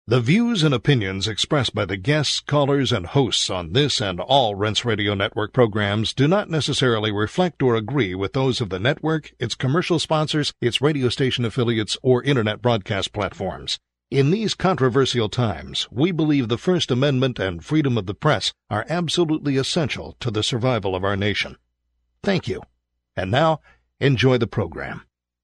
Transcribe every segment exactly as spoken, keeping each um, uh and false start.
The views and opinions expressed by the guests, callers, and hosts on this and all Rense Radio Network programs do not necessarily reflect or agree with those of the network, its commercial sponsors, its radio station affiliates, or internet broadcast platforms. In these controversial times, we believe the First Amendment and freedom of the press are absolutely essential to the survival of our nation. Thank you. And now, enjoy the program.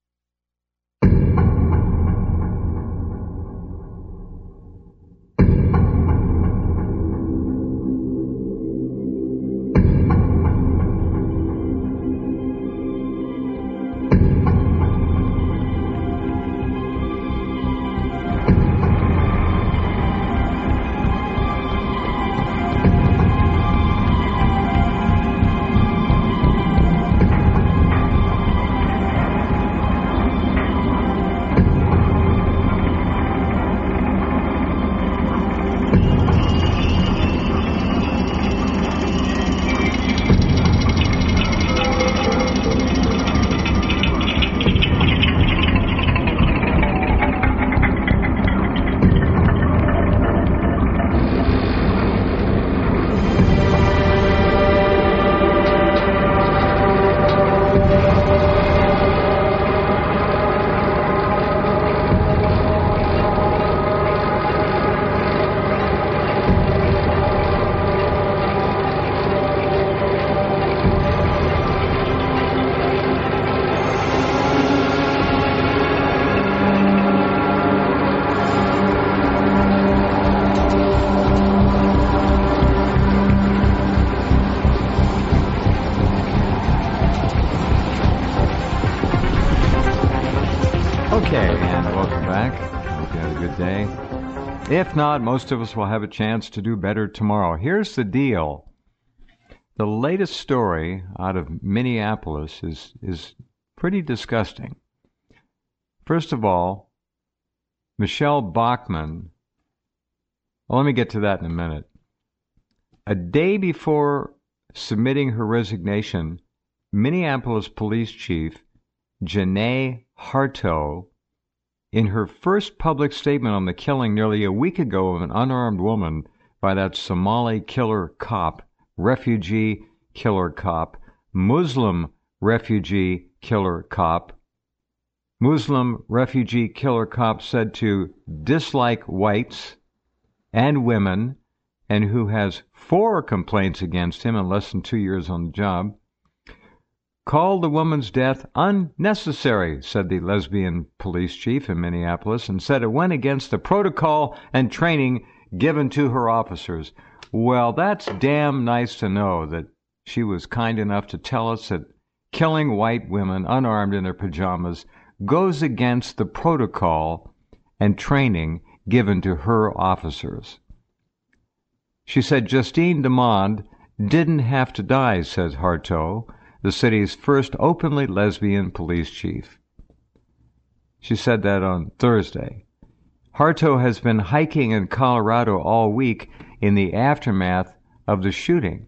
If not, most of us will have a chance to do better tomorrow. Here's the deal. The latest story out of Minneapolis is, is pretty disgusting. First of all, Michelle Bachmann, well, let me get to that in a minute. A day before submitting her resignation, Minneapolis Police Chief Janae Harto, in her first public statement on the killing nearly a week ago of an unarmed woman by that Somali killer cop, refugee killer cop, Muslim refugee killer cop, Muslim refugee killer cop said to dislike whites and women, and who has four complaints against him in less than two years on the job, called the woman's death unnecessary, said the lesbian police chief in Minneapolis, and said it went against the protocol and training given to her officers. Well, that's damn nice to know that she was kind enough to tell us that killing white women unarmed in their pajamas goes against the protocol and training given to her officers. She said Justine Demond didn't have to die, says Harto, the city's first openly lesbian police chief. She said that on Thursday. Harto has been hiking in Colorado all week in the aftermath of the shooting,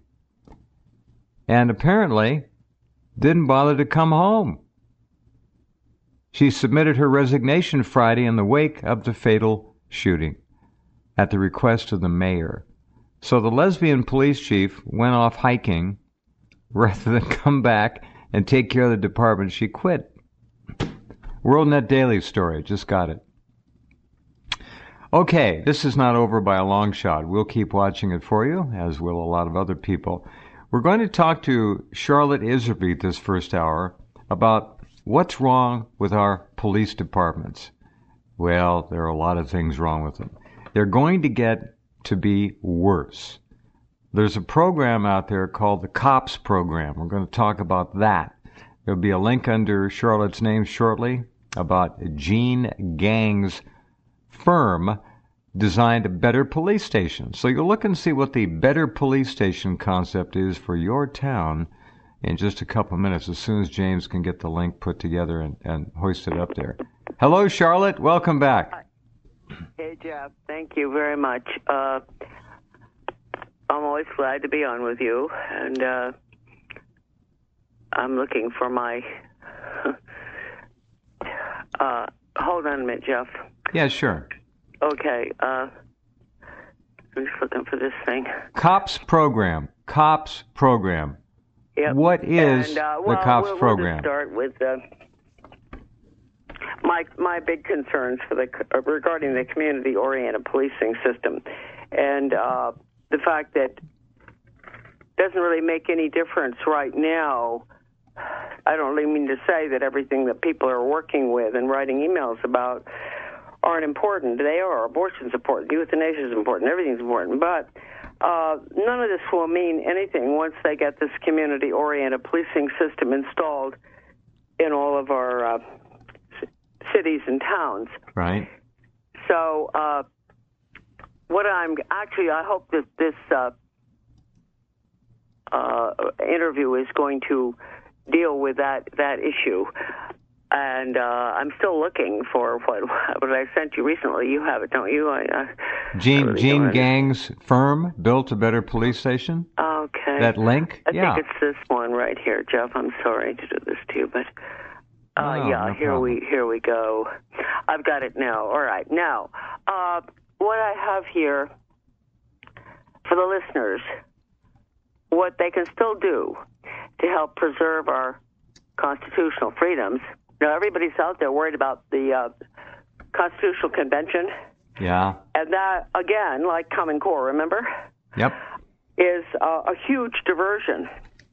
and apparently didn't bother to come home. She submitted her resignation Friday in the wake of the fatal shooting at the request of the mayor. So the lesbian police chief went off hiking rather than come back and take care of the department she quit. WorldNet Daily story, just got it. Okay, this is not over by a long shot. We'll keep watching it for you, as will a lot of other people. We're going to talk to Charlotte Iserbyt this first hour about what's wrong with our police departments. Well, there are a lot of things wrong with them. They're going to get to be worse. There's a program out there called the COPS program. We're going to talk about that. There'll be a link under Charlotte's name shortly about Gene Gang's firm designed a better police station. So you'll look and see what the better police station concept is for your town in just a couple of minutes, as soon as James can get the link put together and, and hoisted up there. Hello, Charlotte. Welcome back. Hey, Jeff. Thank you very much. Uh, I'm always glad to be on with you, and uh, I'm looking for my... uh, hold on a minute, Jeff. Yeah, sure. Okay. Uh, I'm just looking for this thing. COPS program. COPS program. Yep. What is and, uh, the well, COPS we'll, program? We'll just start with uh, my my big concerns for the uh, regarding the community-oriented policing system, and uh, the fact that it doesn't really make any difference right now. I don't really mean to say that everything that people are working with and writing emails about aren't important. They are. Abortion's important. Euthanasia is important. Everything's important. But uh, none of this will mean anything once they get this community-oriented policing system installed in all of our uh, c- cities and towns. Right. So uh, what I'm actually, I hope that this uh, uh, interview is going to deal with that, that issue. And uh, I'm still looking for what, what I sent you recently. You have it, don't you? I, I, Gene, I really Gene Gang's firm built a better police station? Okay. That link? I yeah. think it's this one right here, Jeff. I'm sorry to do this to you, but uh, no, yeah, no here problem. we here we go. I've got it now. All right. Now, uh, what I have here for the listeners, what they can still do to help preserve our constitutional freedoms. Now, everybody's out there worried about the uh, Constitutional Convention. Yeah. And that, again, like Common Core, remember? Yep. Is uh, a huge diversion.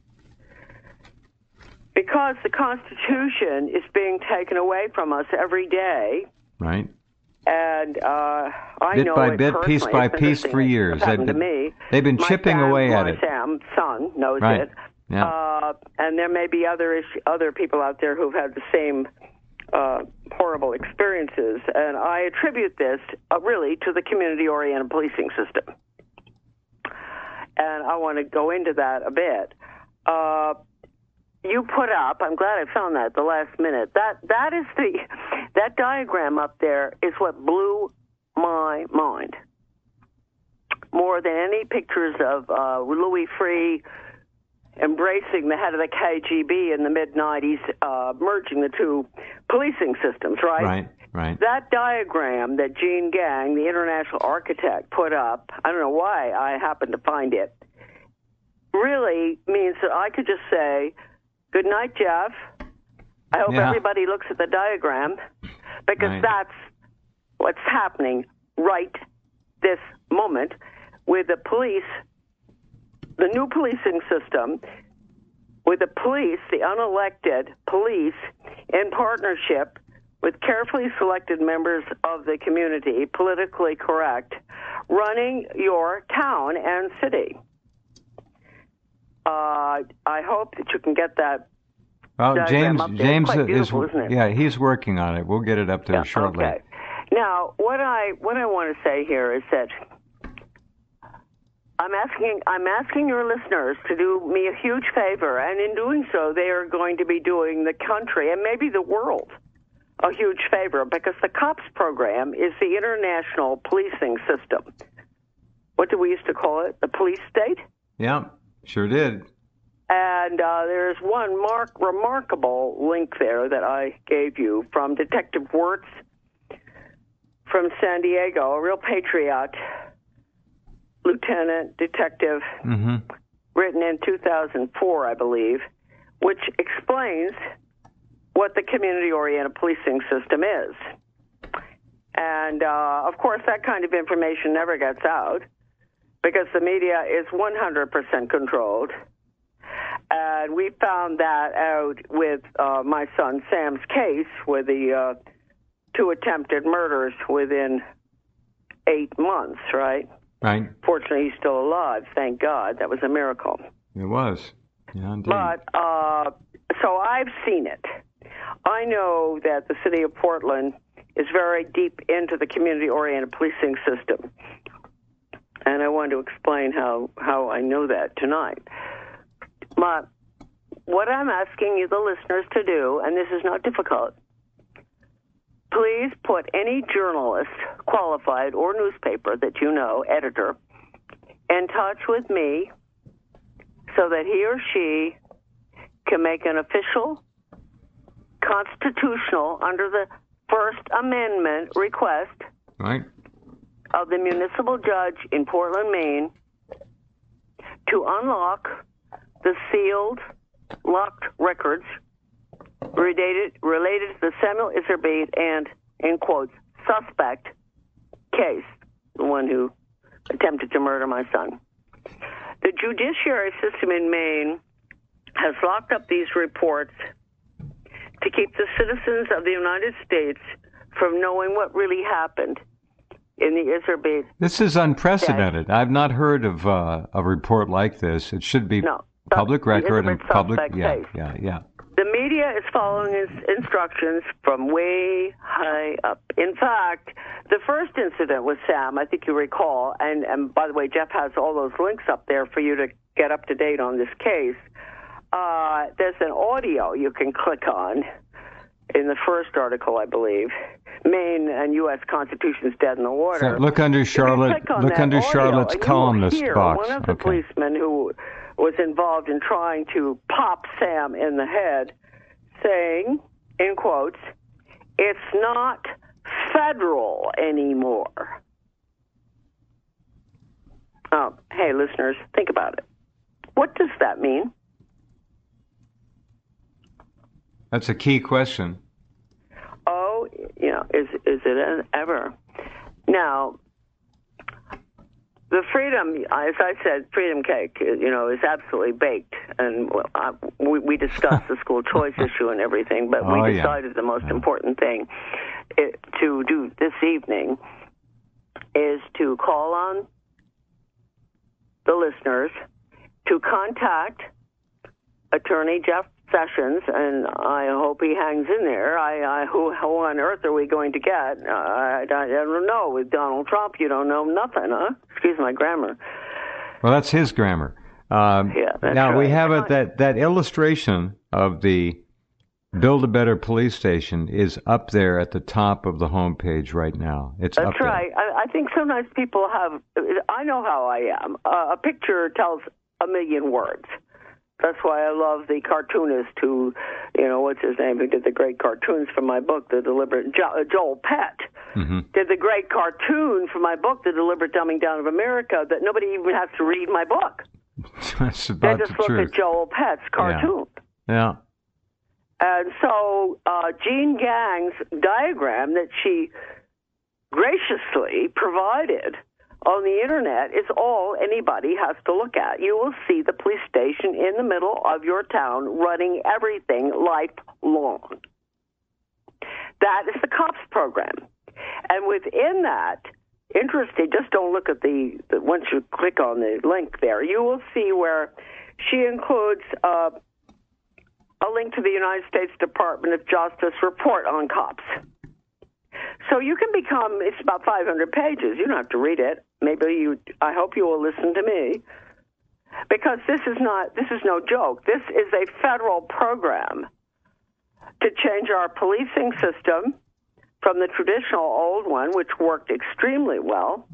Because the Constitution is being taken away from us every day. Right. And uh, I bit know by it bit, personally. piece by It's piece for years. It's happened They've to been, me. they've been my chipping Sam, away at my it. Sam, son, knows Right. it. Yeah. Uh, and there may be other ish- other people out there who've had the same uh, horrible experiences. And I attribute this uh, really to the community-oriented policing system. And I want to go into that a bit. Uh, you put up, I'm glad I found that at the last minute. That that is the that diagram up there is what blew my mind. More than any pictures of uh, Louis Freeh embracing the head of the K G B in the mid nineties, uh, merging the two policing systems, right? Right, right. That diagram that Gene Gang, the international architect, put up, I don't know why I happened to find it, really means that I could just say, good night, Jeff. I hope Yeah. everybody looks at the diagram, because Right. that's what's happening right this moment with the police, the new policing system, with the police, the unelected police, in partnership with carefully selected members of the community, politically correct, running your town and city. Uh, I hope that you can get that. Well, diagram James, up there. James It's quite is, beautiful, isn't it? yeah, he's working on it. We'll get it up there Yeah, shortly. Okay. Now, what I what I want to say here is that I'm asking I'm asking your listeners to do me a huge favor, and in doing so, they are going to be doing the country and maybe the world a huge favor, because the COPS program is the international policing system. What do we used to call it? The police state? Yeah, sure did. And uh, there's one mark, remarkable link there that I gave you from Detective Wirtz from San Diego, a real patriot, lieutenant detective, Mm-hmm. written in two thousand four, I believe, which explains what the community-oriented policing system is. And, uh, of course, that kind of information never gets out because the media is one hundred percent controlled. And we found that out with uh, my son Sam's case with the uh, two attempted murders within eight months, right? Right. Fortunately, he's still alive. Thank God. That was a miracle. It was. Yeah, indeed. But, uh, so I've seen it. I know that the city of Portland is very deep into the community-oriented policing system. And I want to explain how, how I know that tonight. But what I'm asking you, the listeners, to do, and this is not difficult, please put any journalist, qualified, or newspaper that you know, editor, in touch with me so that he or she can make an official, constitutional, under the First Amendment request right. of the municipal judge in Portland, Maine, to unlock the sealed, locked records related, related to the Samuel Iserbyt and, in quotes, suspect case, the one who attempted to murder my son. The judiciary system in Maine has locked up these reports to keep the citizens of the United States from knowing what really happened in the Iserbyt. This is unprecedented. Case. I've not heard of uh, a report like this. It should be no, public record and public. Yeah, case. yeah, yeah. The media is following its instructions from way high up. In fact, the first incident with Sam, I think you recall, and, and by the way, Jeff has all those links up there for you to get up to date on this case. Uh, there's an audio you can click on in the first article, I believe. Maine and U S Constitution's dead in the water. So look under Charlotte. Look under audio, Charlotte's columnist box. One of the okay. policemen who was involved in trying to pop Sam in the head, saying, in quotes, "It's not federal anymore." Oh, hey, listeners, think about it. What does that mean? That's a key question. Oh, you know, is is it an ever? Now, the freedom, as I said, freedom cake, you know, is absolutely baked. And well, I, we, we discussed the school choice issue and everything, but oh, we yeah. decided the most yeah. important thing it, to do this evening is to call on the listeners to contact Attorney Jeff Sessions, and I hope he hangs in there. I, I who, who on earth are we going to get? Uh, I, I don't know. With Donald Trump, you don't know nothing, huh? Excuse my grammar. Well, that's his grammar. Um, yeah, that's now, right. we have it, that, that illustration of the Build a Better Police Station is up there at the top of the homepage right now. It's That's up there. right. I, I think sometimes people have, I know how I am. Uh, a picture tells a million words. That's why I love the cartoonist who, you know, what's his name, who did the great cartoons for my book, The Deliberate, jo- Joel Pett, mm-hmm. did the great cartoon for my book, The Deliberate Dumbing Down of America, that nobody even has to read my book. That's about they just the look truth. at Joel Pett's cartoon. Yeah. yeah. And so uh, Jean Gang's diagram that she graciously provided on the Internet is all anybody has to look at. You will see the police station in the middle of your town running everything lifelong. That is the COPS program. And within that, interesting, just don't look at the, the once you click on the link there, you will see where she includes uh, a link to the United States Department of Justice report on COPS. So you can become, it's about five hundred pages. You don't have to read it. Maybe you, I hope you will listen to me. Because this is not, this is no joke. This is a federal program to change our policing system from the traditional old one, which worked extremely well,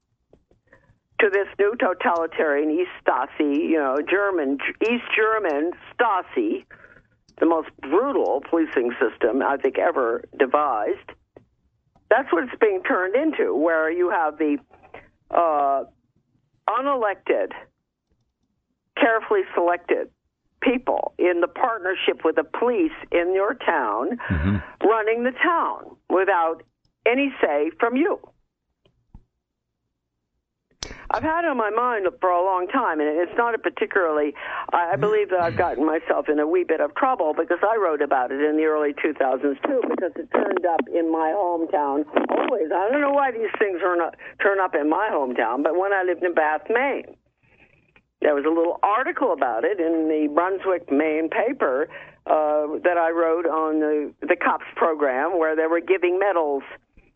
to this new totalitarian East Stasi, you know, German, East German Stasi, the most brutal policing system I think ever devised. That's what it's being turned into, where you have the uh, unelected, carefully selected people in the partnership with the police in your town mm-hmm. running the town without any say from you. I've had it on my mind for a long time, and it's not a particularly, I believe that I've gotten myself in a wee bit of trouble because I wrote about it in the early two thousands, too, because it turned up in my hometown always. I don't know why these things are not, turn up in my hometown, but when I lived in Bath, Maine, there was a little article about it in the Brunswick, Maine paper uh, that I wrote on the, the COPS program where they were giving medals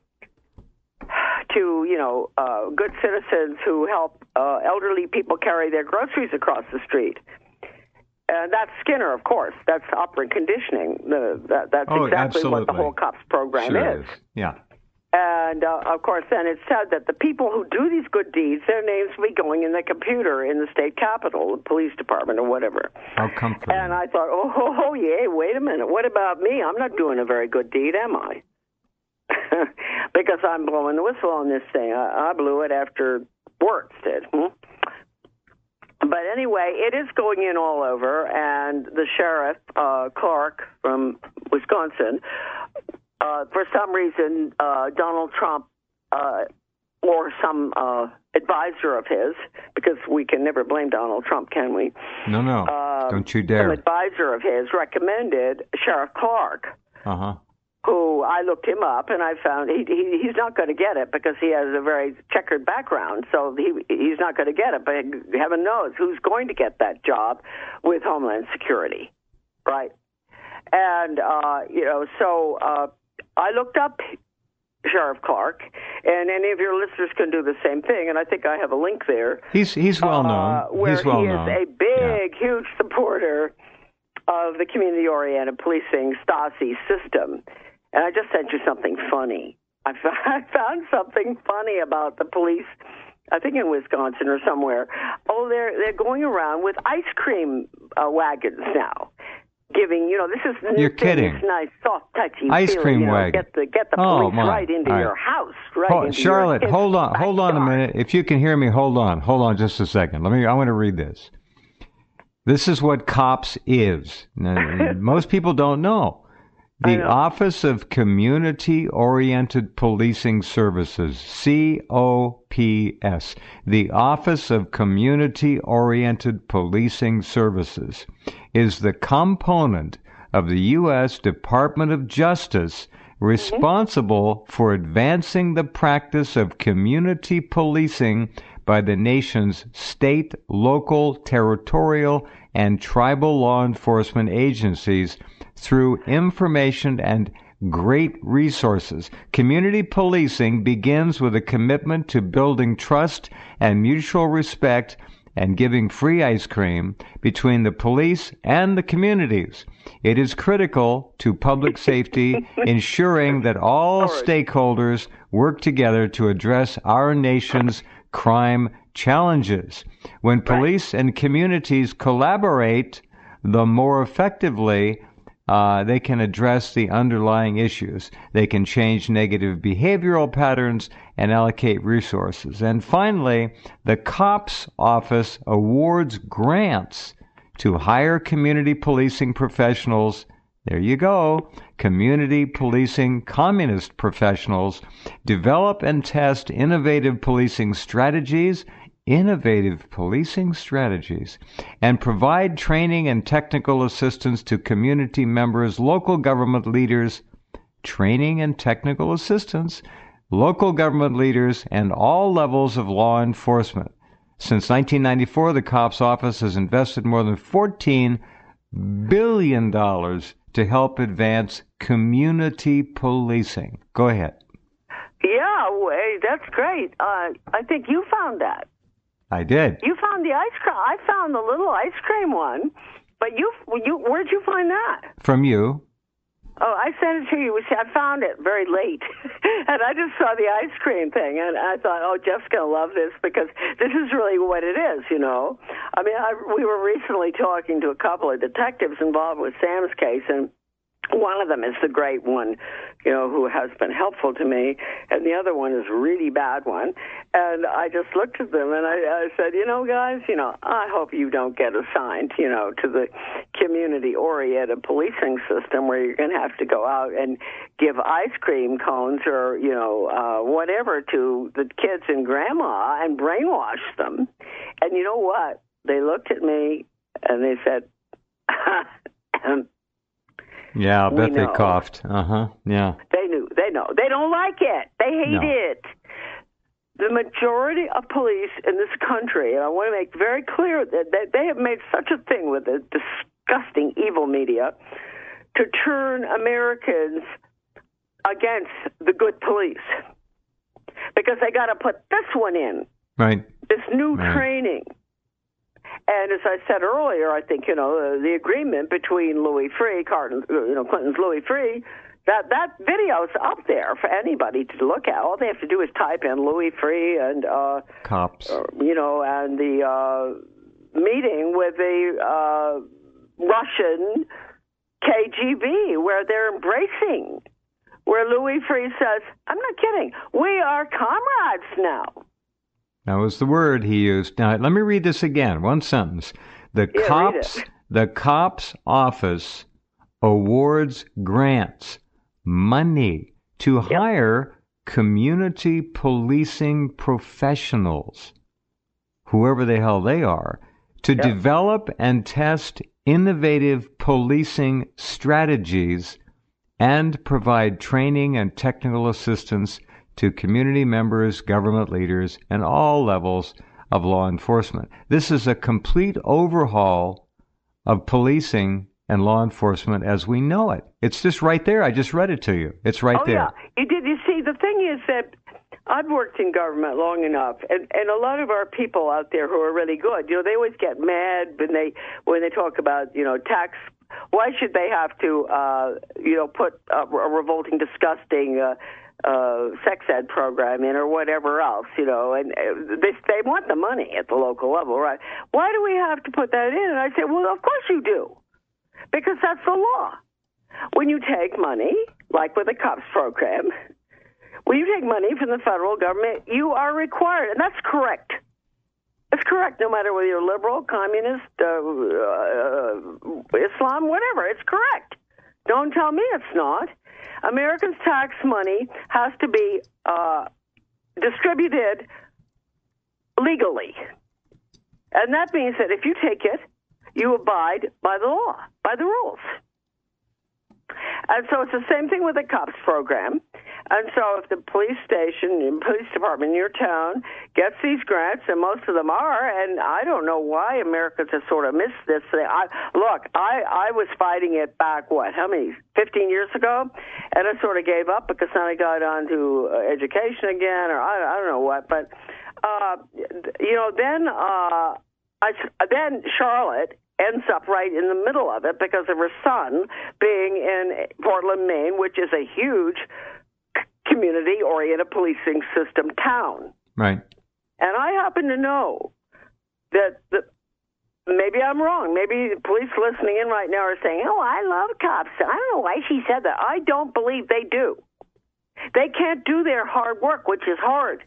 to, you know, uh, good citizens who help uh, elderly people carry their groceries across the street. And that's Skinner, of course. That's operant conditioning. The, that, that's oh, exactly absolutely. what the whole COPS program sure is. is. Yeah. And, uh, of course, then it said that the people who do these good deeds, their names will be going in the computer in the state capitol, the police department, or whatever. How comforting. And I thought, oh, oh, oh, yeah, wait a minute. What about me? I'm not doing a very good deed, am I? because I'm blowing the whistle on this thing. I, I blew it after Wirtz did. Hmm? But anyway, it is going in all over, and the sheriff, uh, Clark from Wisconsin, uh, for some reason, uh, Donald Trump uh, or some uh, advisor of his, because we can never blame Donald Trump, can we? No, no, uh, don't you dare. Some advisor of his recommended Sheriff Clark. Uh-huh. Who I looked him up, and I found he, he he's not going to get it because he has a very checkered background, so he he's not going to get it. But heaven knows who's going to get that job with Homeland Security, right? And, uh, you know, so uh, I looked up Sheriff Clark, and any of your listeners can do the same thing, and I think I have a link there. He's he's well known. Uh, where he's well he known. is a big, yeah. huge supporter of the community-oriented policing Stasi system. And I just sent you something funny. I found something funny about the police, I think in Wisconsin or somewhere. Oh, they're they're going around with ice cream uh, wagons now, giving, you know, this is You're kidding. This nice, soft, touchy ice feeling, cream you know, wagon. Get the get the oh, police my. right into All your right. house, right oh, into Charlotte, your hold on, hold on a backyard. minute. If you can hear me, hold on, hold on, just a second. Let me. I want to read this. This is what COPS is. Now, most people don't know. The Office of Community-Oriented Policing Services, C O P S, the Office of Community-Oriented Policing Services, is the component of the U S Department of Justice responsible mm-hmm. for advancing the practice of community policing by the nation's state, local, territorial, and tribal law enforcement agencies through information and great resources. Community policing begins with a commitment to building trust and mutual respect and giving free ice cream between the police and the communities. It is critical to public safety, ensuring that all stakeholders work together to address our nation's crime challenges. When police and communities collaborate, the more effectively Uh, they can address the underlying issues. They can change negative behavioral patterns and allocate resources. And finally, the COPS office awards grants to hire community policing professionals. There you go. Community policing communist professionals develop and test innovative policing strategies innovative policing strategies, and provide training and technical assistance to community members, local government leaders, training and technical assistance, local government leaders, and all levels of law enforcement. Since nineteen ninety-four, the COPS office has invested more than fourteen billion dollars to help advance community policing. Go ahead. Yeah, well, that's great. Uh, I think you found that. I did. You found the ice cream. I found the little ice cream one, but you, you, where'd you find that? From you. Oh, I sent it to you. I found it very late, and I just saw the ice cream thing, and I thought, oh, Jeff's going to love this because this is really what it is, you know. I mean, I, we were recently talking to a couple of detectives involved with Sam's case, and one of them is the great one, you know, who has been helpful to me, and the other one is a really bad one. And I just looked at them and I, I said, you know, guys, you know, I hope you don't get assigned, you know, to the community-oriented policing system where you're going to have to go out and give ice cream cones or, you know, uh, whatever to the kids and grandma and brainwash them. And you know what? They looked at me and they said, yeah, I bet they coughed. Uh-huh, yeah. They knew. They know. They don't like it. They hate no. it. The majority of police in this country, and I want to make very clear that they have made such a thing with the disgusting evil media to turn Americans against the good police because they got to put this one in. Right. This new right. training. And as I said earlier, I think, you know, uh, the agreement between Louis Freeh, Clinton, you know, Clinton's Louis Freeh, that that video's up there for anybody to look at. All they have to do is type in Louis Freeh and uh, cops, uh, you know, and the uh, meeting with the uh, Russian K G B, where they're embracing where Louis Freeh says, I'm not kidding, we are comrades now. That was the word he used. Now, let me read this again, one sentence. The yeah, cops, the cops office awards grants, money to yep. hire community policing professionals, whoever the hell they are, to yep. develop and test innovative policing strategies and provide training and technical assistance to community members, government leaders, and all levels of law enforcement. This is a complete overhaul of policing and law enforcement as we know it. It's just right there. I just read it to you. It's right oh, there. Yeah. You did. You see, the thing is that I've worked in government long enough, and, and a lot of our people out there who are really good, you know, they always get mad when they when they talk about, you know, tax. Why should they have to, uh, you know, put a, a revolting, disgusting uh, uh, sex ed program in or whatever else, you know? And uh, they they want the money at the local level, right? Why do we have to put that in? And I say, well, of course you do, because that's the law. When you take money, like with the COPS program, when you take money from the federal government, you are required, and that's correct. It's correct, no matter whether you're liberal, communist, uh, uh, Islam, whatever. It's correct. Don't tell me it's not. Americans' tax money has to be uh, distributed legally. And that means that if you take it, you abide by the law, by the rules. And so it's the same thing with the COPS program. And so if the police station and police department in your town gets these grants, and most of them are, and I don't know why Americans have sort of missed this. I, look, I, I was fighting it back, what, how many, fifteen years ago? And I sort of gave up because then I got on to uh, education again, or I, I don't know what. But, uh, you know, then, uh, I, then Charlotte ends up right in the middle of it because of her son being in Portland, Maine, which is a huge community-oriented policing system town. Right. And I happen to know that the, maybe I'm wrong. Maybe the police listening in right now are saying, oh, I love cops. I don't know why she said that. I don't believe they do. They can't do their hard work, which is hard.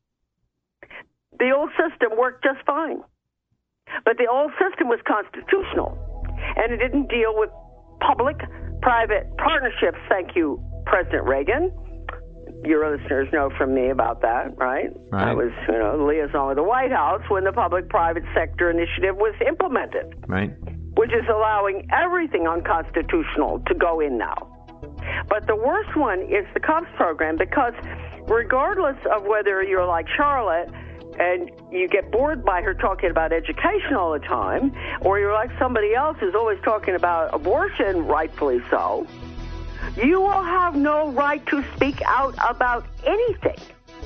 The old system worked just fine. But the old system was constitutional, and it didn't deal with public-private partnerships. Thank you, President Reagan. Your listeners know from me about that, right? Right. I was, you know, liaison with the White House when the public-private sector initiative was implemented, right? Which is allowing everything unconstitutional to go in now. But the worst one is the COPS program, because regardless of whether you're like Charlotte and you get bored by her talking about education all the time, or you're like somebody else who's always talking about abortion, rightfully so, you will have no right to speak out about anything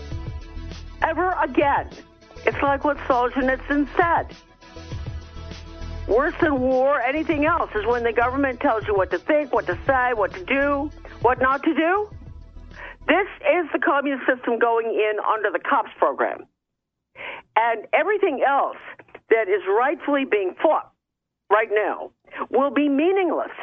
ever again. It's like what Solzhenitsyn said. Worse than war, anything else, is when the government tells you what to think, what to say, what to do, what not to do. This is the communist system going in under the COPS program. And everything else that is rightfully being fought right now will be meaningless.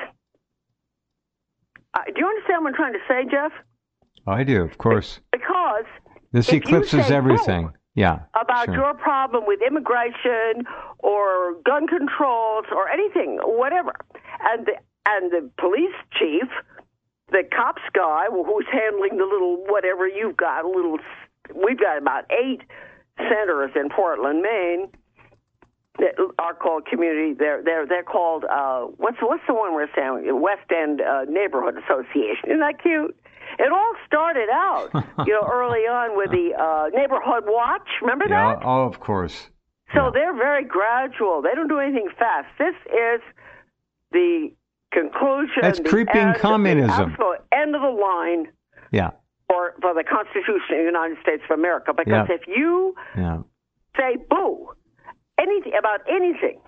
Uh, do you understand what I'm trying to say, Jeff? I do, of course. Because this eclipses everything. Yeah, about sure. your problem with immigration or gun controls or anything, whatever, and the, and the police chief, the cops guy who's handling the little whatever you've got, a little, we've got about eight centers in Portland, Maine, that are called community. They're they're they're called uh, what's what's the one we're saying? West End uh, Neighborhood Association. Isn't that cute? It all started out, you know, early on with the uh, Neighborhood Watch. Remember yeah, that? Oh, of course. So yeah. They're very gradual. They don't do anything fast. This is the conclusion. That's the creeping end, communism. The absolute end of the line. Yeah. For, for the Constitution of the United States of America. Because yeah. if you yeah. say boo anything about anything,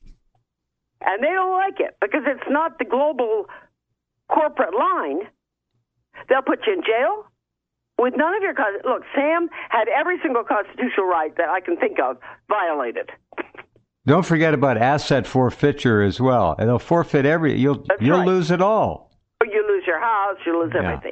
and they don't like it because it's not the global corporate line, they'll put you in jail with none of your... Look, Sam had every single constitutional right that I can think of violated. Don't forget about asset forfeiture as well. And they'll forfeit every... You'll That's you'll right. lose it all. You lose your house, you lose yeah. everything.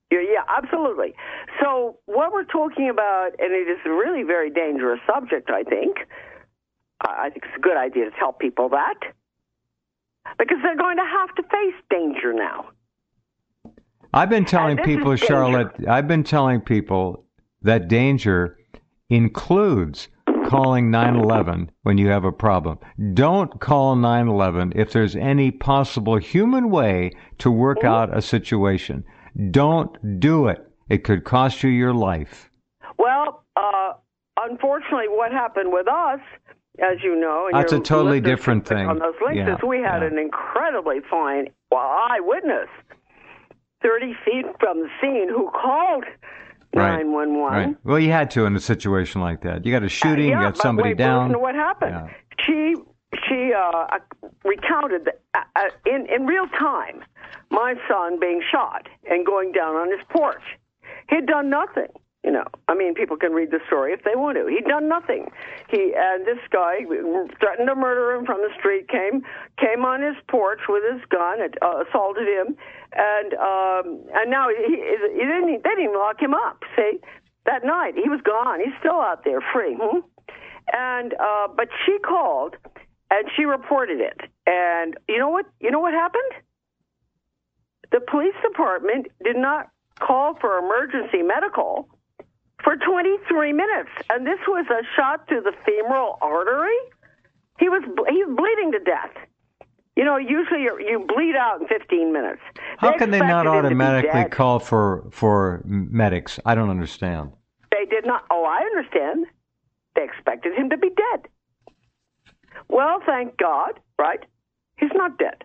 Yeah, yeah, absolutely. So what we're talking about, and it is a really very dangerous subject, I think. I think it's a good idea to tell people that, because they're going to have to face danger now. I've been telling people, Charlotte, I've been telling people that danger includes calling nine eleven when you have a problem. Don't call nine eleven if there's any possible human way to work mm-hmm. out a situation. Don't do it. It could cost you your life. Well, uh, unfortunately, what happened with us, as you know, and that's a totally different thing. On those links, yeah, is we had yeah. an incredibly fine eyewitness, thirty feet from the scene, who called nine one one. Right. Well, you had to in a situation like that. You got a shooting, uh, yeah, you got somebody wait, down. Listen to what happened. Yeah. She she uh, recounted that uh, in in real time, my son being shot and going down on his porch. He'd done nothing. You know, I mean, people can read the story if they want to. He'd done nothing. He and this guy threatened to murder him from the street. Came came on his porch with his gun, uh, assaulted him, and um, and now he, he didn't. They didn't even lock him up. See, that night he was gone. He's still out there free. Hmm? And uh, but she called and she reported it. And you know what? You know what happened? The police department did not call for emergency medical for twenty-three minutes, and this was a shot to the femoral artery. He was he was bleeding to death. You know, usually you're, you bleed out in fifteen minutes. How They can they not expected him to be automatically dead. call for for medics? I don't understand. They did not. Oh, I understand. They expected him to be dead. Well, thank God, right? He's not dead.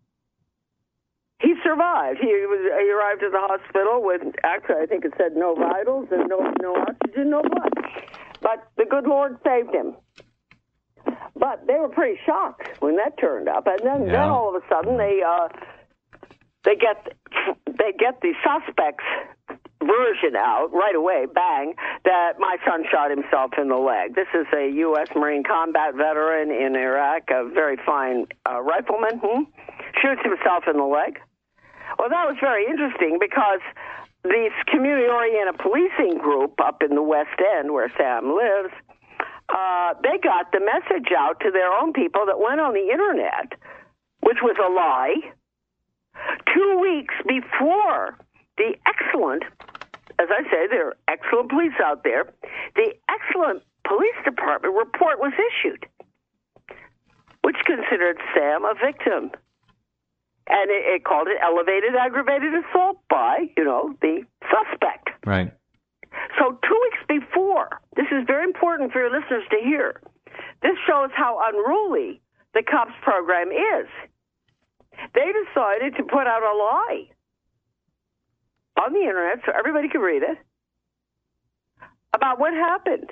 He survived. He was. He arrived at the hospital with, actually, I think it said no vitals and no no oxygen, no blood. But the good Lord saved him. But they were pretty shocked when that turned up, and then, Yeah. then all of a sudden they uh, they get they get the suspect's version out right away. Bang! That my son shot himself in the leg. This is a U S Marine combat veteran in Iraq, a very fine uh, rifleman. Hmm? Shoots himself in the leg. Well, that was very interesting because this community-oriented policing group up in the West End where Sam lives, uh, they got the message out to their own people that went on the Internet, which was a lie, two weeks before the excellent, as I say, there are excellent police out there, the excellent police department report was issued, which considered Sam a victim. And it, it called it elevated aggravated assault by, you know, the suspect. Right. So two weeks before, this is very important for your listeners to hear, this shows how unruly the COPS program is. They decided to put out a lie on the Internet so everybody could read it about what happened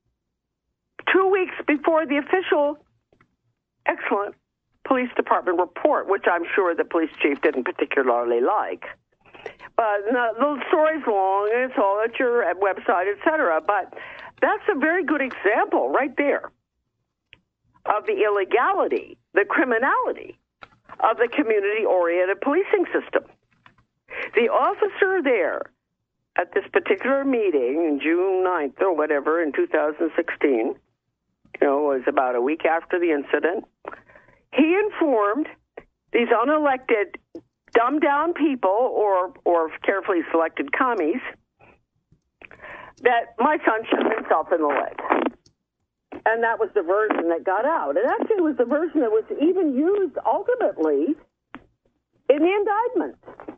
two weeks before the official excellent police department report, which I'm sure the police chief didn't particularly like. But no, the story's long, and it's all at your website, et cetera. But that's a very good example right there of the illegality, the criminality of the community-oriented policing system. The officer there at this particular meeting in June ninth or whatever in two thousand sixteen, you know, was about a week after the incident, he informed these unelected, dumbed-down people or or carefully selected commies that my son shot himself in the leg. And that was the version that got out. And actually it was the version that was even used ultimately in the indictment.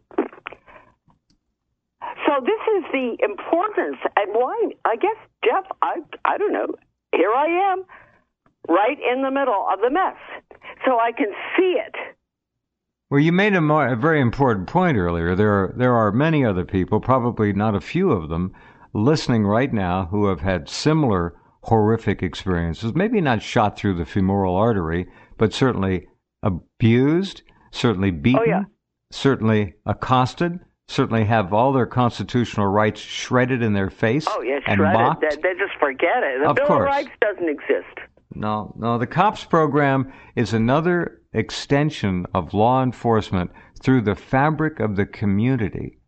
So this is the importance, and why, I guess, Jeff, I, I don't know, here I am, right in the middle of the mess. So I can see it. Well, you made a, more, a very important point earlier. There are, there are many other people, probably not a few of them, listening right now who have had similar horrific experiences, maybe not shot through the femoral artery, but certainly abused, certainly beaten, oh, yeah. certainly accosted, certainly have all their constitutional rights shredded in their face oh, yeah, and shredded. mocked. They, they just forget it. The of Bill course. of Rights doesn't exist. No, no. The COPS program is another extension of law enforcement through the fabric of the community.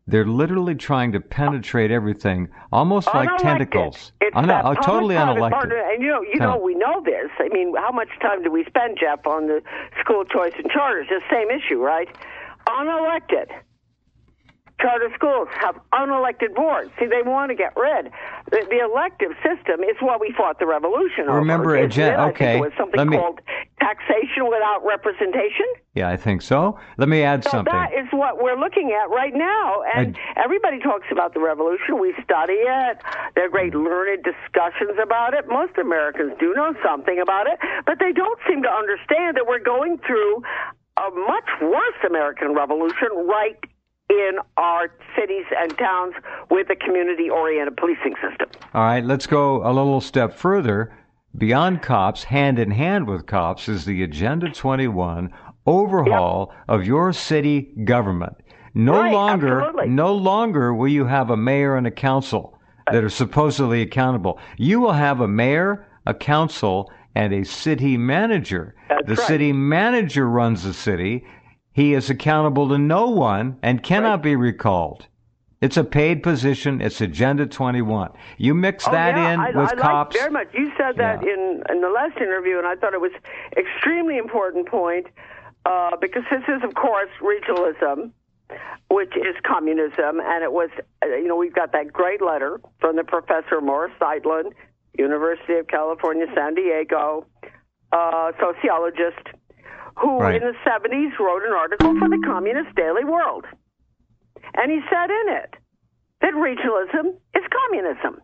They're literally trying to penetrate everything, almost like unelected. tentacles. It's Un- that oh, totally public-private unelected. partner- And you know, you know, we know this. I mean, how much time do we spend, Jeff, on the school choice and charters? The same issue, right? Unelected. Charter schools have unelected boards. See, they want to get rid. The, the elective system is what we fought the revolution over. Remember, isn't Jen- it? I okay, think it was something let me- called taxation without representation. Yeah, I think so. Let me add So something. that is what we're looking at right now. And I- everybody talks about the revolution. We study it. There are great learned discussions about it. Most Americans do know something about it, but they don't seem to understand that we're going through a much worse American revolution right in our cities and towns with a community-oriented policing system. All right, let's go a little step further. Beyond cops, hand in hand with cops, is the Agenda twenty-one overhaul yep. of your city government. No right, longer, absolutely. no longer will you have a mayor and a council that are supposedly accountable. You will have a mayor, a council, and a city manager. That's the right. city manager runs the city. He is accountable to no one and cannot right. be recalled. It's a paid position. It's Agenda twenty-one. You mix oh, that yeah. in I, with I cops. Very much. You said that yeah. in, in the last interview, and I thought it was extremely important point uh, because this is, of course, regionalism, which is communism, and it was, uh, you know, we've got that great letter from the professor Morris Zeitlin, University of California, San Diego, uh, sociologist, who right. in the seventies wrote an article for the Communist Daily World. And he said in it that regionalism is communism.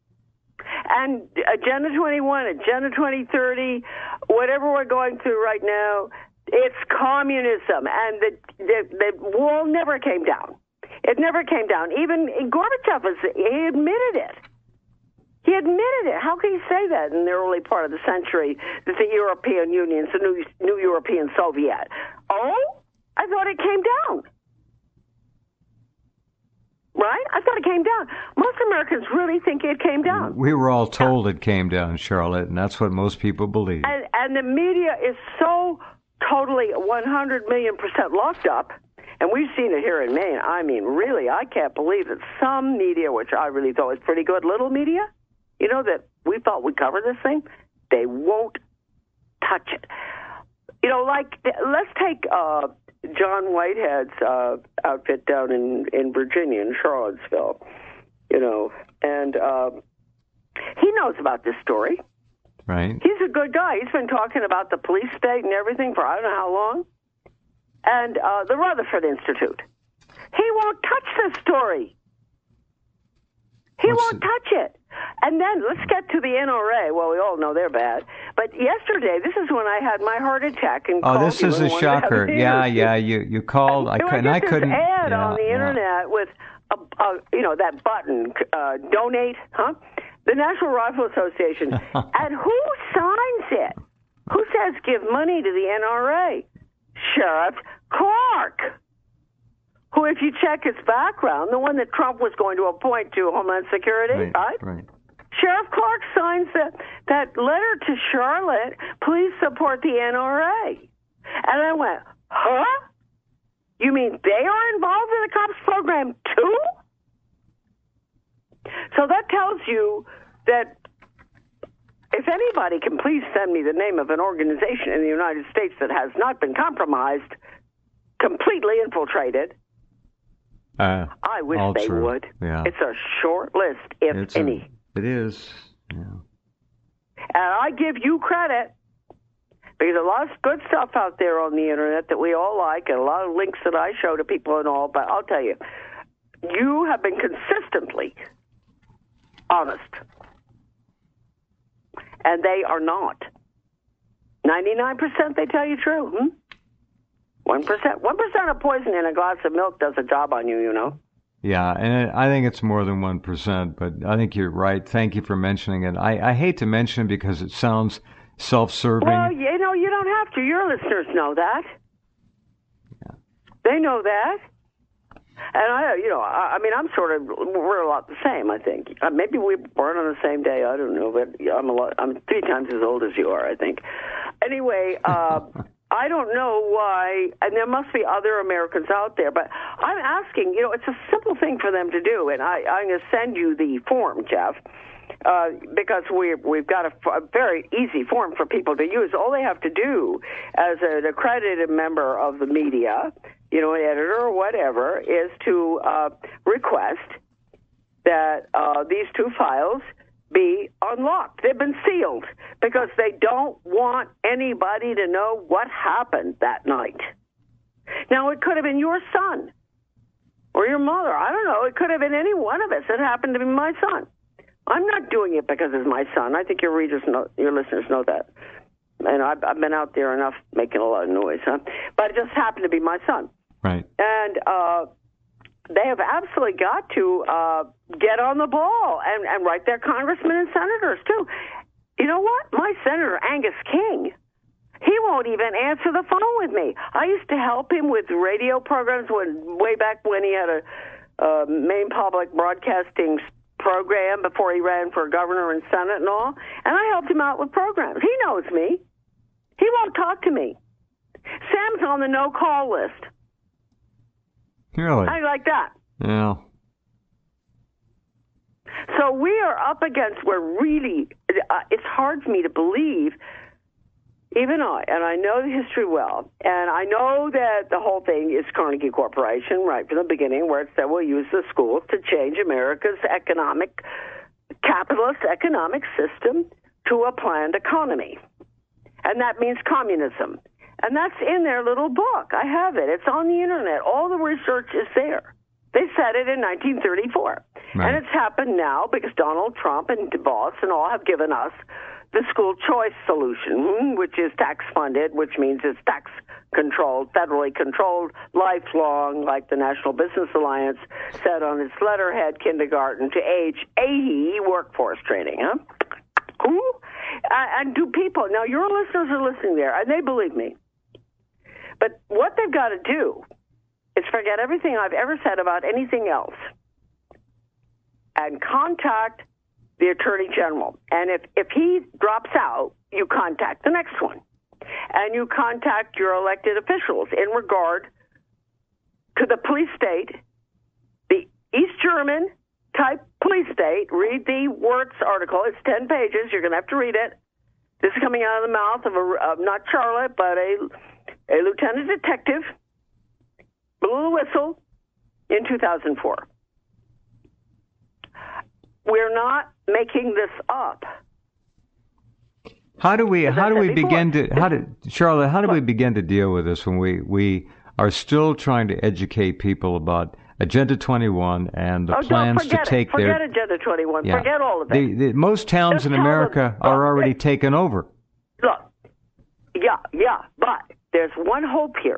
And Agenda twenty-one, Agenda twenty thirty, whatever we're going through right now, it's communism. And the, the, the wall never came down. It never came down. Even Gorbachev, was, he admitted it. He admitted it. How can he say that in the early part of the century, that the European Union's the new, new European Soviet? Oh, I thought it came down. Right? I thought it came down. Most Americans really think it came down. We were all told it came down, Charlotte, and that's what most people believe. And, and the media is so totally one hundred million percent locked up, and we've seen it here in Maine. I mean, really, I can't believe that some media, which I really thought was pretty good, little media, you know, that we thought we'd cover this thing, they won't touch it. You know, like, let's take uh, John Whitehead's uh, outfit down in, in Virginia, in Charlottesville, you know, and uh, he knows about this story. Right. He's a good guy. He's been talking about the police state and everything for I don't know how long. And uh, the Rutherford Institute. He won't touch this story. He What's won't the... touch it. And then let's get to the N R A. Well, we all know they're bad. But yesterday, this is when I had my heart attack. And oh, this is a shocker. Yeah, yeah. You you called. And, I couldn't. I, I couldn't. This ad yeah, on the yeah. internet with a, a, you know, that button, uh, donate, huh? The National Rifle Association. And who signs it? Who says give money to the N R A? Sheriff Clark, who, if you check his background, the one that Trump was going to appoint to Homeland Security, right? Right. right. Sheriff Clark signs that, that letter to Charlotte, please support the N R A. And I went, huh? You mean they are involved in the COPS program too? So that tells you that if anybody can please send me the name of an organization in the United States that has not been compromised, completely infiltrated, uh, I wish they true. would. Yeah. It's a short list, if it's any. A, it is. Yeah. And I give you credit, because a lot of good stuff out there on the internet that we all like, and a lot of links that I show to people and all, but I'll tell you, you have been consistently honest. And they are not. ninety-nine percent they tell you true. Hmm? one percent. one percent of poison in a glass of milk does a job on you, you know. Yeah, and I think it's more than one percent, but I think you're right. Thank you for mentioning it. I, I hate to mention it because it sounds self-serving. Well, you know, you don't have to. Your listeners know that. Yeah. They know that. And I, you know, I, I mean, I'm sort of, we're a lot the same, I think. Uh, maybe we were born on the same day, I don't know, but I'm a lot, I'm three times as old as you are, I think. Anyway, uh, I don't know why, and there must be other Americans out there, but I'm asking, you know, it's a simple thing for them to do, and I, I'm going to send you the form, Jeff, uh, because we, we've got a, a very easy form for people to use. All they have to do as an accredited member of the media, you know, an editor or whatever, is to uh, request that uh, these two files be unlocked. They've been sealed because they don't want anybody to know what happened that night. Now, it could have been your son or your mother. I don't know. It could have been any one of us. It happened to be my son. I'm not doing it because it's my son. I think your readers know, your listeners know that. And I've, I've been out there enough making a lot of noise, huh? But it just happened to be my son. Right. And uh, they have absolutely got to uh, get on the ball and, and write their congressmen and senators, too. You know what? My Senator Angus King, he won't even answer the phone with me. I used to help him with radio programs when way back when he had a uh, Maine Public Broadcasting program before he ran for governor and Senate and all, and I helped him out with programs. He knows me. He won't talk to me. Sam's on the no-call list. Really? How do you like that? Yeah. So we are up against where really, uh, it's hard for me to believe, even I, and I know the history well, and I know that the whole thing is Carnegie Corporation right from the beginning, where it said we'll use the schools to change America's economic, capitalist economic system to a planned economy. And that means communism. And that's in their little book. I have it. It's on the internet. All the research is there. They said it in nineteen thirty-four. Right. And it's happened now because Donald Trump and DeVos and all have given us the school choice solution, which is tax-funded, which means it's tax-controlled, federally controlled, lifelong, like the National Business Alliance said on its letterhead, kindergarten to age eighty workforce training. Huh? Cool? Uh, and do people, now your listeners are listening there, and they believe me. But what they've got to do is forget everything I've ever said about anything else and contact the Attorney General. And if, if he drops out, you contact the next one. And you contact your elected officials in regard to the police state, the East German type police state. Read the Wirtz article. It's ten pages. You're going to have to read it. This is coming out of the mouth of, a, of not Charlotte, but a, a lieutenant detective, blew a whistle in two thousand four. We're not making this up. How do we how do we begin to how do Charlotte, how do we begin to deal with this when we, we are still trying to educate people about Agenda twenty-one and the oh, plans to take forget their... Forget Agenda twenty-one. Yeah. Forget all of it. The, the, most towns Just in America them, are already look, taken over. Look, yeah, yeah, but there's one hope here.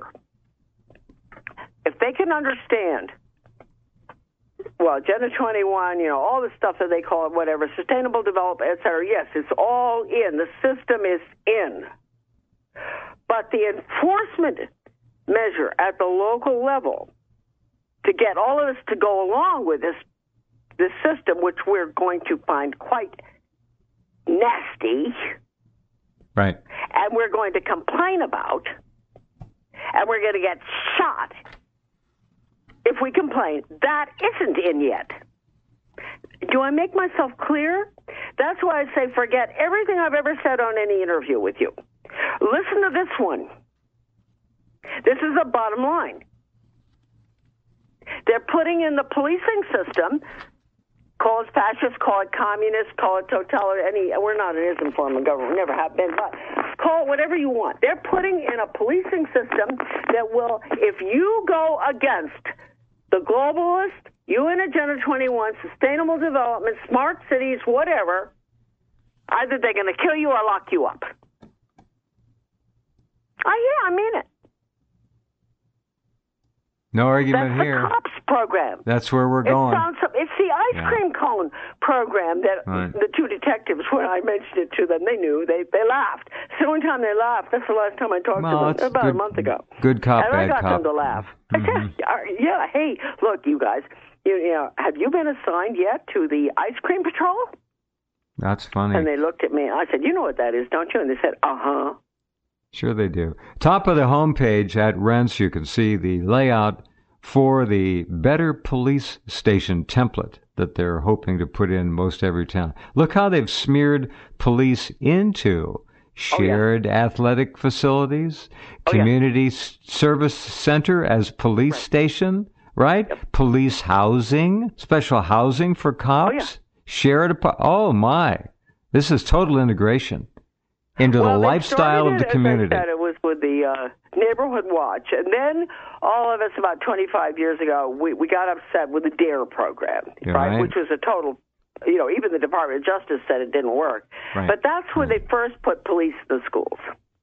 If they can understand, well, Agenda twenty-one, you know, all the stuff that they call it, whatever, sustainable development, et cetera, yes, it's all in. The system is in. But the enforcement measure at the local level to get all of us to go along with this this system, which we're going to find quite nasty, right? And we're going to complain about, and we're going to get shot if we complain. That isn't in yet. Do I make myself clear? That's why I say forget everything I've ever said on any interview with you. Listen to this one. This is the bottom line. They're putting in the policing system, call it fascist, call it communist, call it totalitarian. Any, we're not an ism form of government, we never have been, but call it whatever you want. They're putting in a policing system that will, if you go against the globalist, U N Agenda twenty-one, sustainable development, smart cities, whatever, either they're going to kill you or lock you up. Oh, yeah, I mean it. No argument That's here. That's the COPS program. That's where we're going. It sounds, it's the ice yeah. cream cone program that right. the two detectives, when I mentioned it to them, they knew. They they laughed. It's the only time they laughed. That's the last time I talked well, to them, about good, a month ago. Good cop, and bad I got cop. them to laugh. Mm-hmm. I said, yeah, hey, look, you guys, you, you know, have you been assigned yet to the ice cream patrol? That's funny. And they looked at me. I said, you know what that is, don't you? And they said, uh-huh. Sure they do. Top of the homepage at Rense, you can see the layout for the Better Police Station template that they're hoping to put in most every town. Look how they've smeared police into shared oh, yeah. athletic facilities, oh, community yeah. service center as police right. station, right? Yep. Police housing, special housing for cops, oh, yeah. shared. Oh, my. This is total integration into well, the lifestyle of the it, community. As I said, it was with the uh, Neighborhood Watch. And then all of us about twenty-five years ago, we, we got upset with the DARE program, right? right? Which was a total, you know, even the Department of Justice said it didn't work. Right. But that's where right. they first put police in the schools.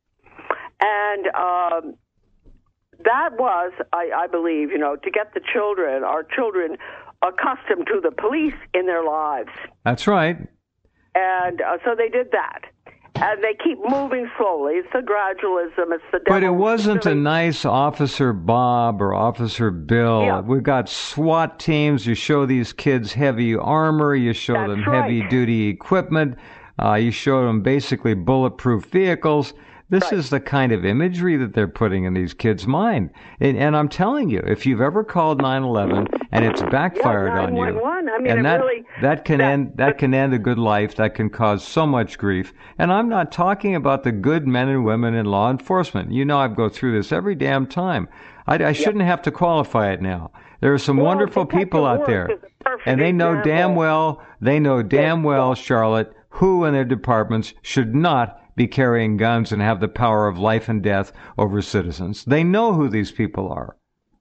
And um, that was, I, I believe, you know, to get the children, our children, accustomed to the police in their lives. That's right. And uh, so they did that. And they keep moving slowly. It's the gradualism. It's the But it wasn't a nice Officer Bob or Officer Bill. Yeah. We've got SWAT teams. You show these kids heavy armor. You show That's them right. heavy-duty equipment. Uh, you show them basically bulletproof vehicles. This right. is the kind of imagery that they're putting in these kids' mind. And, and I'm telling you, if you've ever called nine one one and it's backfired yeah, on you, I mean, and that really, that can that, end that can end a good life. That can cause so much grief. And I'm not talking about the good men and women in law enforcement. You know, I go through this every damn time. I, I shouldn't yep. have to qualify it now. There are some well, wonderful people out there, and they know example. damn well. They know damn yes. well, Charlotte, who in their departments should not be carrying guns and have the power of life and death over citizens. They know who these people are.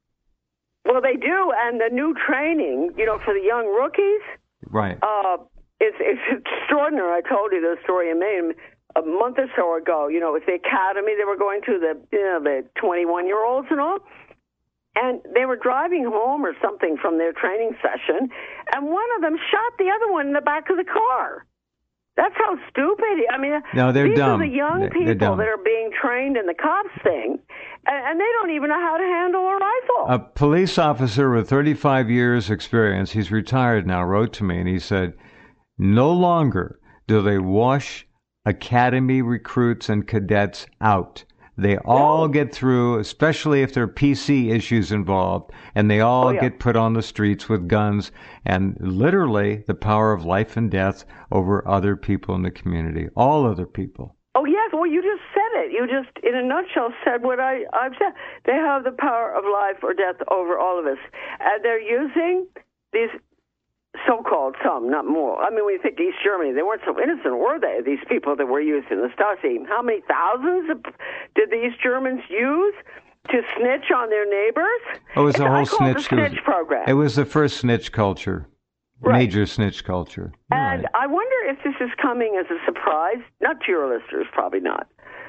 Well, they do, and the new training, you know, for the young rookies, right? Uh, it's, it's extraordinary. I told you the story in Maine a month or so ago. You know, it's the academy they were going to, the you know the twenty-one-year-olds and all, and they were driving home or something from their training session, and one of them shot the other one in the back of the car. That's how stupid. I mean, no, they're these dumb. are the young they're, people they're that are being trained in the cops thing, and, and they don't even know how to handle a rifle. A police officer with thirty-five years experience, he's retired now, wrote to me, and he said, no longer do they wash academy recruits and cadets out. They all get through, especially if there are P C issues involved, and they all oh, yeah. get put on the streets with guns and literally the power of life and death over other people in the community, all other people. Oh, yes. Well, you just said it. You just, in a nutshell, said what I, I've said. They have the power of life or death over all of us. And they're using these so-called, some, not more. I mean, when you think East Germany, they weren't so innocent, were they, these people that were used in the Stasi? How many thousands did the East Germans use to snitch on their neighbors? It was a I whole call snitch, it the snitch program. It was the first snitch culture, right. major snitch culture. And right. I wonder if this is coming as a surprise, not to your listeners, probably not.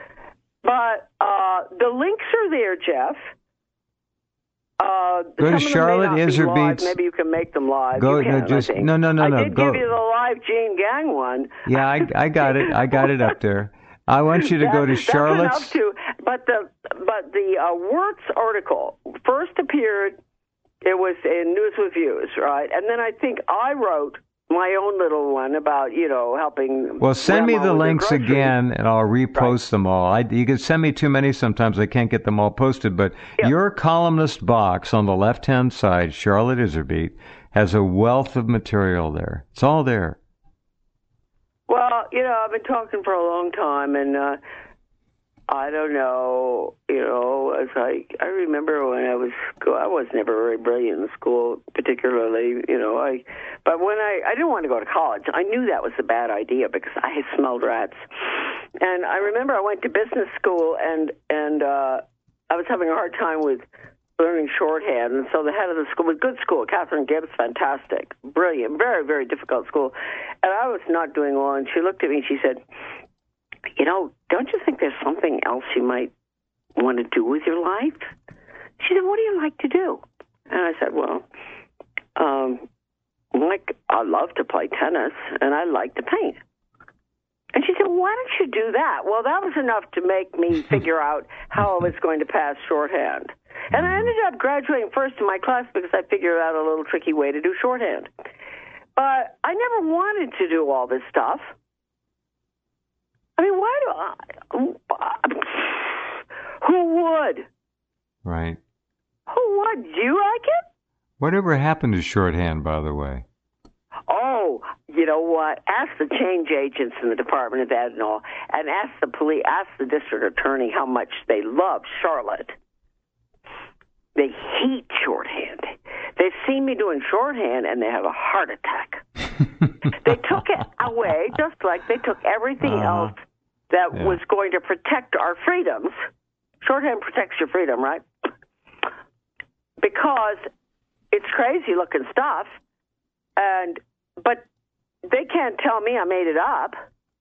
But uh, the links are there, Jeff. Uh, go to Charlotte Iserbyt's. Maybe you can make them live. Go, you can, no, just, I think. no, no, no, I no. did go. give you the live Gene Gang one. Yeah, I, I got it. I got it up there. I want you to that, go to that's Charlotte's. Enough to, but the but the uh, Wirtz article first appeared. It was in News with Views, right? And then I think I wrote my own little one about, you know, helping. Well, send me the links groceries. again, and I'll repost right. them all. I, you can send me too many sometimes. I can't get them all posted. But yeah. your columnist box on the left-hand side, Charlotte Iserbyt, has a wealth of material there. It's all there. Well, you know, I've been talking for a long time, and uh, I don't know, you know, as I I remember when I was I was never very brilliant in school, particularly, you know, I but when I I didn't want to go to college. I knew that was a bad idea because I had smelled rats. And I remember I went to business school and and uh, I was having a hard time with learning shorthand, and so the head of the school was good school, Catherine Gibbs, fantastic, brilliant, very, very difficult school. And I was not doing well, and she looked at me and she said, you know, don't you think there's something else you might want to do with your life? She said, what do you like to do? And I said, well, um, like I love to play tennis, and I like to paint. And she said, well, why don't you do that? Well, that was enough to make me figure out how I was going to pass shorthand. And I ended up graduating first in my class because I figured out a little tricky way to do shorthand. But I never wanted to do all this stuff. I mean, why do I... Who would? Right. Who would? Do you like it? Whatever happened to shorthand, by the way? Oh, you know what? Ask the change agents in the Department of Ed and all, and ask the police, ask the district attorney how much they love Charlotte. They hate shorthand. They see me doing shorthand, and they have a heart attack. They took it away, just like they took everything uh-huh. else that yeah. was going to protect our freedoms. Shorthand protects your freedom, right? Because it's crazy-looking stuff, and but they can't tell me I made it up.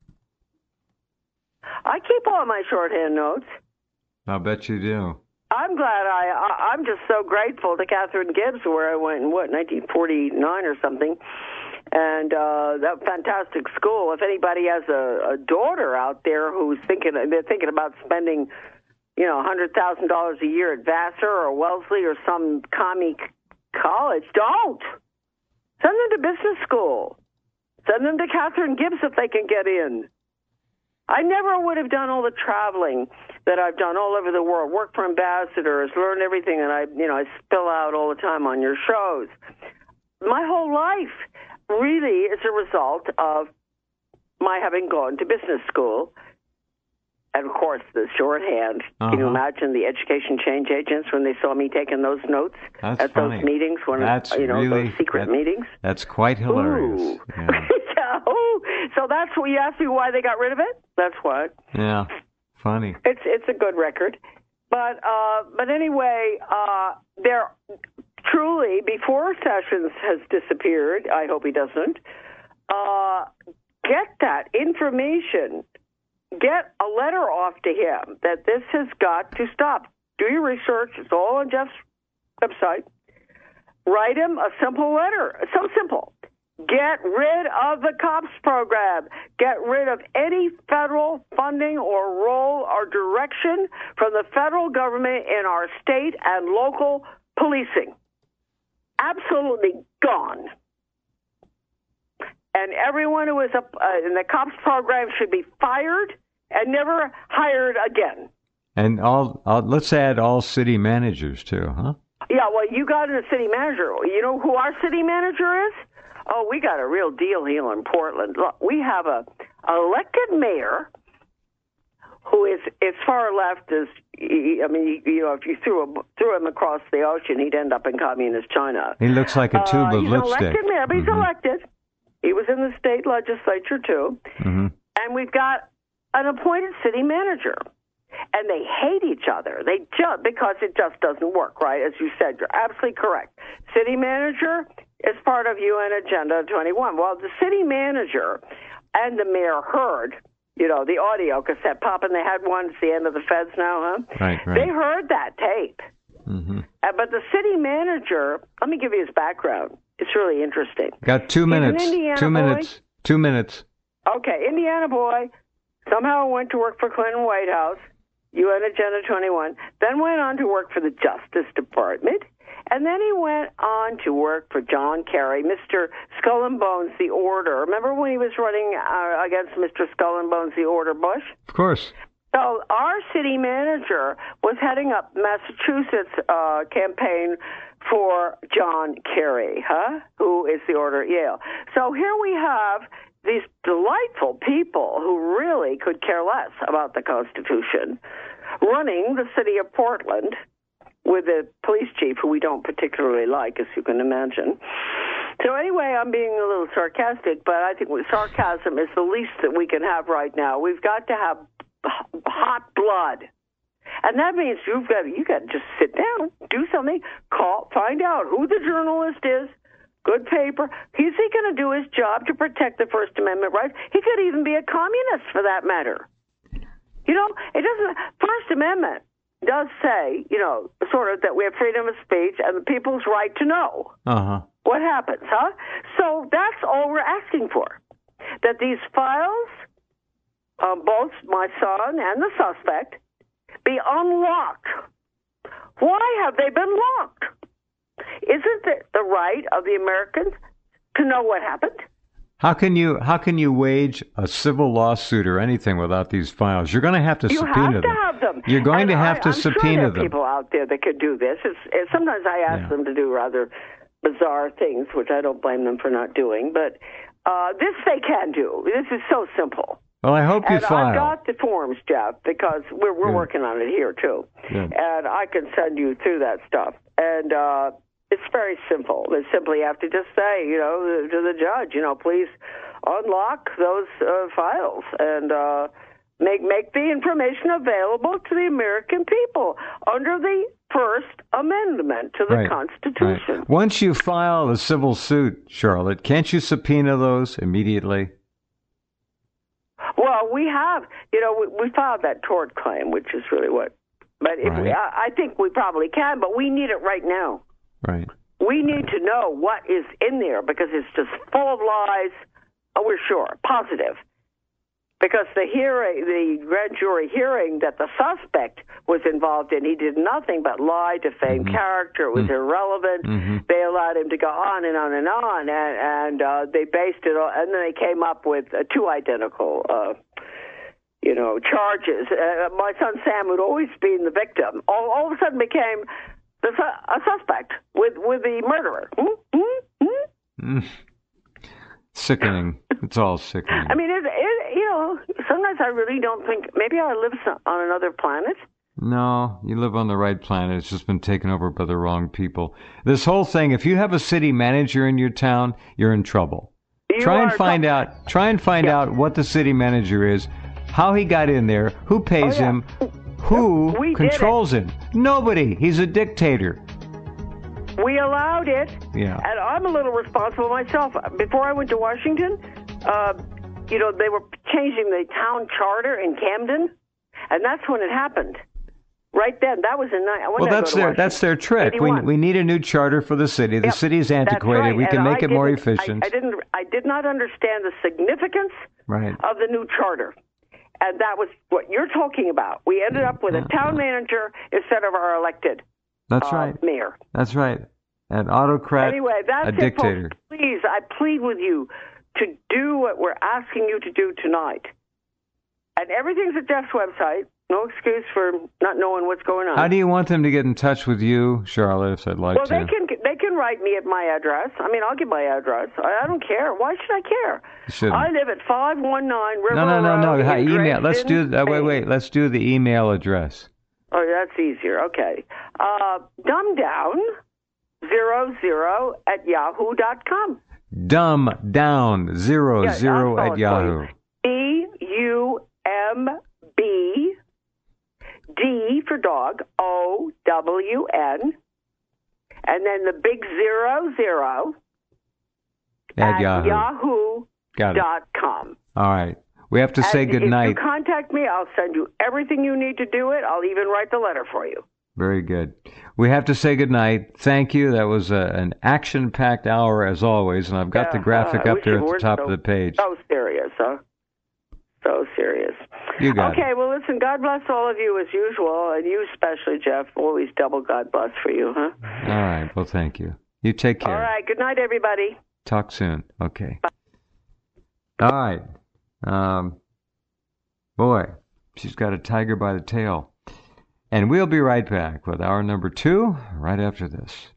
I keep all my shorthand notes. I'll bet you do. I'm glad I, I, I'm just so grateful to Catherine Gibbs, where I went in, what, nineteen forty-nine or something, and uh, that fantastic school. If anybody has a, a daughter out there who's thinking, they're thinking about spending, you know, one hundred thousand dollars a year at Vassar or Wellesley or some commie college, don't. Send them to business school. Send them to Catherine Gibbs if they can get in. I never would have done all the traveling that I've done all over the world, work for ambassadors, learn everything, and I, you know, I spill out all the time on your shows. My whole life really is a result of my having gone to business school. And, of course, the shorthand. Uh-huh. Can you imagine the education change agents when they saw me taking those notes that's at funny. those meetings, when that's you know really, those secret that, meetings? That's quite hilarious. Ooh. Yeah. yeah, ooh. So that's what you asked me why they got rid of it? That's what. Yeah, funny. It's it's a good record. But, uh, but anyway, uh, there truly, before Sessions has disappeared, I hope he doesn't, uh, get that information. Get a letter off to him that this has got to stop. Do your research. It's all on Jeff's website. Write him a simple letter. It's so simple. Get rid of the COPS program. Get rid of any federal funding or role or direction from the federal government in our state and local policing. Absolutely gone. And everyone who is a, uh, in the COPS program should be fired and never hired again. And all, all, let's add all city managers too, huh? Yeah, well, you got a city manager. You know who our city manager is? Oh, we got a real deal here in Portland. Look, we have a elected mayor who is as far left as, I mean, you know, if you threw, a, threw him across the ocean, he'd end up in communist China. He looks like a tube uh, of he's lipstick. He's an elected mayor, but he's mm-hmm. elected. He was in the state legislature, too. Mm-hmm. And we've got an appointed city manager. And they hate each other. They just, because it just doesn't work, right? As you said, you're absolutely correct. City manager is part of U N Agenda twenty-one. Well, the city manager and the mayor heard, you know, the audio cassette popping. They had one at the end of the feds now, huh? Right, right. They heard that tape. Mm-hmm. Uh, but the city manager, let me give you his background. It's really interesting. Got two minutes. Two boy. minutes. Two minutes. Okay, Indiana boy. Somehow went to work for Clinton White House, U N Agenda twenty-one, then went on to work for the Justice Department, and then he went on to work for John Kerry, Mister Skull and Bones, the Order. Remember when he was running uh, against Mister Skull and Bones, the Order Bush? Of course. So our city manager was heading up Massachusetts uh, campaign for John Kerry, huh? Who is the Order at Yale. So here we have these delightful people who really could care less about the Constitution running the city of Portland with a police chief who we don't particularly like, as you can imagine. So anyway, I'm being a little sarcastic, but I think sarcasm is the least that we can have right now. We've got to have hot blood. And that means you've got you got to just sit down, do something, call, find out who the journalist is, good paper. Is he going to do his job to protect the First Amendment rights? He could even be a communist for that matter. You know, it doesn't. First Amendment does say, you know, sort of that we have freedom of speech and the people's right to know uh-huh. what happens, huh? So that's all we're asking for. That these files, um, both my son and the suspect, be unlocked. Why have they been locked? Isn't it the right of the Americans to know what happened? How can you how can you wage a civil lawsuit or anything without these files? You're going to have to you subpoena have to them. have them. You're going and to have I, to I'm subpoena sure there are them. people out there that could do this. It's, it's, sometimes I ask Yeah. them to do rather bizarre things, which I don't blame them for not doing. But uh, this they can do. This is so simple. Well, I hope you and file. I've got the forms, Jeff, because we're we're Good. working on it here too, Good. and I can send you through that stuff. And uh, it's very simple. They simply have to just say, you know, to the judge, you know, please unlock those uh, files and uh, make make the information available to the American people under the First Amendment to the Right. Constitution. Right. Once you file a civil suit, Charlotte, can't you subpoena those immediately? Well, we have, you know, we, we filed that tort claim, which is really what. But if we, Right. I, I think we probably can, but we need it right now. Right. We need to know what is in there because it's just full of lies. Oh, we're sure, positive. Because the hearing, the grand jury hearing that the suspect was involved in, he did nothing but lie, defame Mhm. character. It was Mhm. irrelevant. Mhm. They allowed him to go on and on and on, and, and uh, they based it on, and then they came up with uh, two identical, uh, you know, charges. Uh, my son Sam would always be the victim. All, all of a sudden became the su- a suspect with with the murderer. Hmm? Hmm? Hmm? Mm. Sickening. It's all sickening. I mean, it, it, you know, sometimes I really don't think, maybe I live some, on another planet. No, you live on the right planet. It's just been taken over by the wrong people. This whole thing, if you have a city manager in your town, you're in trouble. You try and are find co- out try and find Yeah. out what the city manager is, how he got in there, who pays Oh, yeah. him, who We did controls him. Nobody. He's a dictator. We allowed it, Yeah. and I'm a little responsible myself. Before I went to Washington, uh, you know, they were changing the town charter in Camden, and that's when it happened. Right then, that was in. When Well, did I that's go to their Washington? that's their trick. We eighty-one. we need a new charter for the city. The Yep, city is that's antiquated. right. We can and make I it more didn't- efficient. I, I didn't. I did not understand the significance Right. of the new charter. And that was what you're talking about. We ended up with a town manager instead of our elected That's uh, right. mayor. That's right. An autocrat, Anyway, that's a it, dictator. folks. Please, I plead with you to do what we're asking you to do tonight. And everything's at Jeff's website. No excuse for not knowing what's going on. How do you want them to get in touch with you, Charlotte, if they'd like well, to? they can they can write me at my address. I mean, I'll give my address. I, I don't care. Why should I care? You shouldn't. I live at five one nine River No, no, no, Road no. Hi, in email. Let's do Dresden, that. Wait, Maine. wait. Let's do the email address. Oh, that's easier. Okay. Uh, dumb down zero zero at yahoo dot com. Dumb down zero Yeah, zero I'll spell at it Yahoo. for you. D U M B D for dog O W N, and then the big zero zero At at Yahoo. yahoo Got it. dot com. All right. We have to say And good if night. you contact me, I'll send you everything you need to do it. I'll even write the letter for you. Very good. We have to say good night. Thank you. That was a, an action-packed hour as always, and I've got the Yeah, graphic uh, I up wish there you at the weren't top so- of the page. So serious, huh? So serious. You got okay, it. well, listen, God bless all of you as usual, and you especially, Jeff. Always double God bless for you, huh? All right. Well, thank you. You take care. All right, good night, everybody. Talk soon. Okay. All right. Um, boy, she's got a tiger by the tail. And we'll be right back with hour number two right after this.